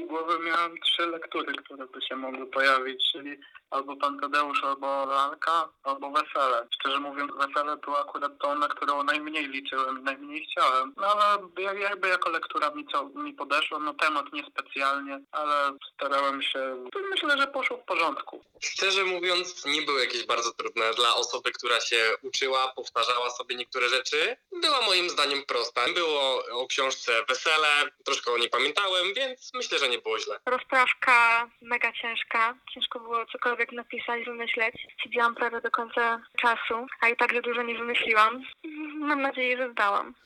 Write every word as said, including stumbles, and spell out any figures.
głowy miałem trzy lektury, które by się mogły pojawić, czyli albo Pan Tadeusz, albo Lalka, albo Wesele. Szczerze mówiąc, Wesele to akurat tą, na którą najmniej liczyłem, najmniej chciałem. No ale jakby jako lektura mi, co, mi podeszło, no temat niespecjalnie, ale starałem się, myślę, że poszło w porządku. Szczerze mówiąc, nie były jakieś bardzo trudne dla osoby, która się uczyła, powtarzała sobie niektóre rzeczy. Była moim zdaniem prosta. Było o książce Wesele, troszkę o niej pamiętałem, więc myślę, że nie było źle. Rozprawka mega ciężka. Ciężko było cokolwiek napisać, wymyśleć. Siedziałam prawie do końca czasu, a i tak, że dużo nie wymyśliłam. Mam nadzieję, że zdałam.